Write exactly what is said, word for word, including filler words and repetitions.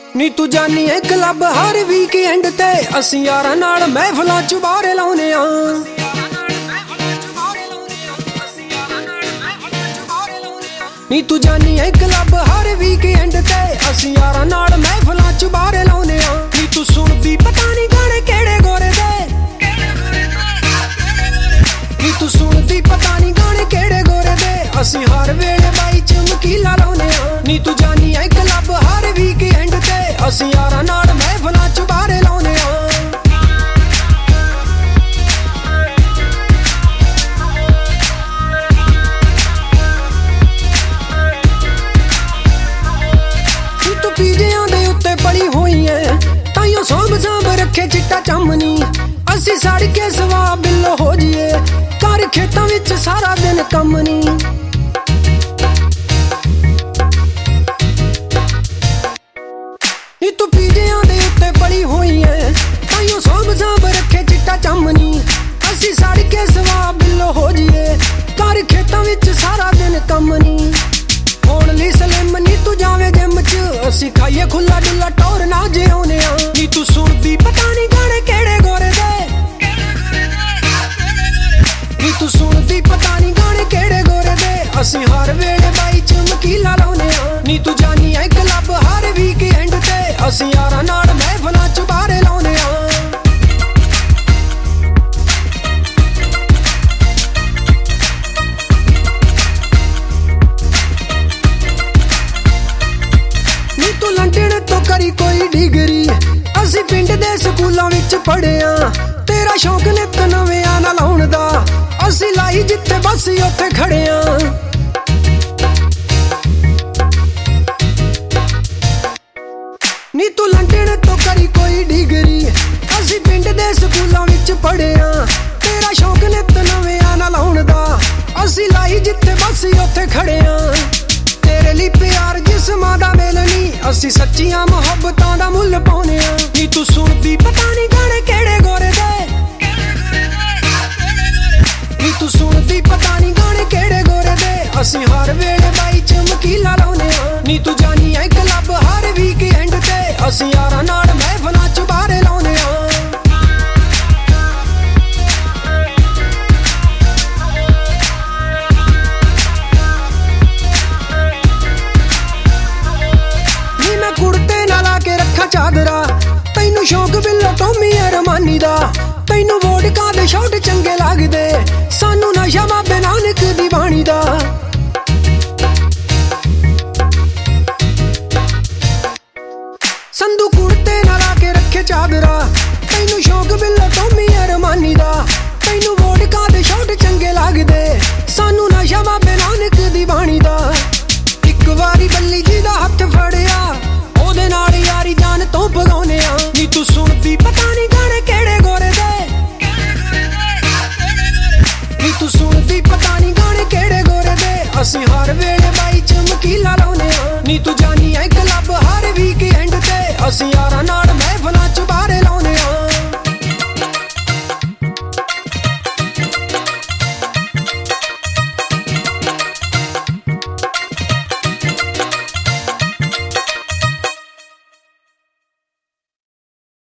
ਨੀ ਤੂੰ ਜਾਨੀ ਐ ਕਲੱਬ ਹਰ ਵੀਕਐਂਡ ਤੇ ਅਸੀਂ ਯਾਰਾਂ ਨਾਲ ਮਹਿਫਲਾਂ ਚ ਬਾਰੇ ਲਾਉਨੇ ਆ। ਨੀ ਤੂੰ ਜਾਨੀ ਐ ਕਲੱਬ ਹਰ ਵੀਕਐਂਡ ਤੇ ਅਸੀਂ ਯਾਰਾਂ ਨਾਲ ਮਹਿਫਲਾਂ ਚ ਬਾਰੇ ਲਾਉਨੇ ਆ। ਨੀ ਤੂੰ ਸੁਣਦੀ ਪਤਾ ਨਹੀਂ ਗਾਣੇ ਕਿਹੜੇ ਗੋਰੇ ਦੇ, ਨੀ ਤੂੰ ਸੁਣਦੀ ਪਤਾ ਨਹੀਂ ਗਾਣੇ ਕਿਹੜੇ ਗੋਰੇ ਦੇ ਅਸੀਂ ਹਰ ਵੇਲੇ ਬਾਈ ਚਮਕੀਲਾ ਲਾਉਨੇ ਆ। ਨੀ ਤੂੰ ਜਾਨੀ ਐ ਕਲੱਬ ਹਰ ਵੀਕਐਂਡ ਤੇ ਅਸੀਂ ਯਾਰਾਂ ਨਾਲ ਮਹਿਫਲਾਂ ਚ ਬਾਰੇ ਲਾਉਨੇ ਆ। ਨੀ ਤੂੰ ਪੀਜਿਆਂ ਦੇ ਉੱਤੇ ਪੜੀ ਹੋਈ ਐ ਤਾਈਓ ਸੋਭ ਸਾਂਭ ਰੱਖੇ ਚਿੱਟਾ ਚਮਨੀ ਅਸੀਂ ਸੜ ਕੇ ਸਵਾ ਬਿੱਲੋ ਹੋ ਜੀਏ ਘਰ ਖੇਤਾਂ ਵਿੱਚ ਸਾਰਾ ਦਿਨ ਕੰਮ ਨੀ। ਨੀ ਤੂੰ ਪੀਜਿਆਂ ਦੇ ਉੱਤੇ ਪੜੀ ਹੋਈ ਐ ਤਾਈਓ ਸੋਭ ਸਾਂਭ ਰੱਖੇ ਚਿੱਟਾ ਚਮਨੀ ਅਸੀਂ ਸੜ ਕੇ ਸਵਾ ਬਿੱਲੋ ਹੋ ਜੀਏ ਘਰ ਖੇਤਾਂ ਵਿੱਚ ਸਾਰਾ ਦਿਨ ਕੰਮ ਨੀ। ਹੋਣ ਲਈ ਸਲਿਮ ਨੀ ਤੂੰ ਜਾਵੇਂ ਜਿਮ ਚ ਅਸੀਂ ਖਾਈਏ ਖੁੱਲਾ ਡੁੱਲਾ ਟੌਰ ਨਾ ਜਿਉਨੇ ਆ। ਨੀ ਤੂੰ ਸੁਣਦੀ ਪਤਾ ਨਹੀਂ ਗਾਣੇ ਕਿਹੜੇ ਗੋਰੇ ਦੇ, ਨੀ ਤੂੰ ਸੁਣਦੀ ਪਤਾ ਨਹੀਂ ਗਾਣੇ ਕਿਹੜੇ ਗੋਰੇ ਦੇ ਅਸੀਂ ਹਰ ਵੇਲੇ ਬਾਈ ਚਮਕੀਲਾ ਲਾਉਨੇ ਆ। ਨੀ ਤੂੰ ਜਾਨੀ ਐ ਕਲੱਬ ਹਰ ਵੀਕਐਂਡ ਤੇ ਅਸੀਂ ਯਾਰਾਂ ਨਾਲ ਮਹਿਫਲਾਂ ਚ ਬਾਰੇ ਲਾਉਨੇ ਆ। ਨੀ ਤੂੰ ਲੰਡਨ ਤੋਂ ਕਰੀ ਕੋਈ ਡਿਗਰੀ ਅਸੀਂ ਪਿੰਡ ਦੇ ਸਕੂਲਾਂ ਵਿੱਚ ਪੜ੍ਹਿਆ ਤੇਰਾ ਸ਼ੌਕ ਨਿੱਤ ਨਵਿਆਂ ਨਾਲ ਲਾਉਣ ਦਾ ਅਸੀਂ ਲਾਈ ਜਿੱਥੇ ਬਸ ਉੱਥੇ ਖੜਿਆ। ਨੀ ਤੂੰ ਲੰਡਨ ਤੋਂ ਕਰੀ ਕੋਈ ਡਿਗਰੀ ਅਸੀਂ ਪਿੰਡ ਦੇ ਸਕੂਲਾਂ ਵਿੱਚ ਪੜ੍ਹਿਆ ਤੇਰਾ ਸ਼ੌਕ ਨਿੱਤ ਨਵਿਆਂ ਨਾਲ ਲਾਉਣ ਦਾ ਅਸੀਂ ਲਾਈ ਜਿੱਥੇ ਬਸ ਉੱਥੇ ਖੜਿਆ। ਤੇਰੇ ਲਈ ਪਿਆਰ ਜਿਸਮਾਂ ਦਾ ਮੇਲ ਨੀ ਅਸੀਂ ਸੱਚੀਆਂ ਮੁਹੱਬਤਾਂ ਦਾ ਮੁੱਲ ਪਾਉਨੇ ਆ। ਨੀ ਤੂੰ ਸੁਣਦੀ ਪਤਾ ਨਹੀਂ ਗਾਣੇ ਕਿਹੜੇ ਗੋਰੇ ਦੇ, ਨੀ ਤੂੰ ਸੁਣਦੀ ਪਤਾ ਨਹੀਂ ਗਾਣੇ ਕਿਹੜੇ ਗੋਰੇ ਦੇ ਅਸੀਂ ਹਰ ਵੇਲੇ ਬਾਈ ਚਮਕੀਲਾ ਲਾਉਨੇ ਆ। ਨੀ ਤੂੰ ਜਾਨੀ ਐ ਕਲੱਬ ਹਰ ਵੀਕਐਂਡ ਤੇ ਅਸੀਂ ਯਾਰਾਂ ਨਾਲ ਮਹਿਫਲਾਂ ਚ ਬਾਰੇ ਲਾਉਨੇ ਆ। ਨੀ ਮੈਂ ਕੁੜਤੇ ਨਾਲ ਆ ਕੇ ਰੱਖਾਂ ਚਾਦਰਾ ਤੈਨੂੰ ਸ਼ੌਕ ਬਿੱਲੋ ਟੋਮੀ ਅਰਮਾਨੀ ਦਾ ਤੈਨੂੰ ਵੋਡਕਾ ਦੇ ਸ਼ੌਟ ਚੰਗੇ ਲੱਗਦੇ ਸਾਨੂੰ ਨਸ਼ਾ ਬਾਬੇ ਨਾਨਕ ਦੀ ਬਾਣੀ ਦਾ। ਸੰਧੂ ਕੁੜਤੇ ਨਾਲ ਆ ਕੇ ਰੱਖੇ ਚਾਦਰਾ ਤੈਨੂੰ ਸ਼ੌਕ ਬਿੱਲੋ ਟੋਮੀ ਅਰਮਾਨੀ ਦਾ ਤੈਨੂੰ ਵੋਡਕਾ ਦੇ ਸ਼ੌਟ ਚੰਗੇ ਲੱਗਦੇ ਸਾਨੂੰ ਨਸ਼ਾ ਬਾਬੇ ਨਾਨਕ ਦੀ ਬਾਣੀ ਦਾ। ਇੱਕ ਵਾਰੀ ਬੱਲੀ ਜੀ ਦਾ ਹੱਥ ਫੜਿਆ ਉਹਦੇ ਨਾਲ ਯਾਰੀ ਜਾਨ ਤੋਂ ਭਗਾਉਨੇ ਆ। ਨੀ ਤੂੰ ਸੁਣਦੀ ਪਤਾ ਨਹੀਂ ਗਾਣੇ ਕਿਹੜੇ ਗੋਰੇ ਦੇ, ਨੀ ਤੂੰ ਸੁਣਦੀ ਪਤਾ ਨਹੀਂ ਗਾਣੇ ਕਿਹੜੇ ਗੋਰੇ ਦੇ ਅਸੀਂ ਹਰ ਵੇਲੇ ਬਾਈ ਚਮਕੀਲਾ ਲਾਉਨੇ ਆ। ਨੀ ਤੂੰ ਜਾਨੀ ਐ ਕਲੱਬ ਹਰ ਵੀਕਐਂਡ ਤੇ ਅਸੀਂ ਯਾਰਾਂ ਨਾਲ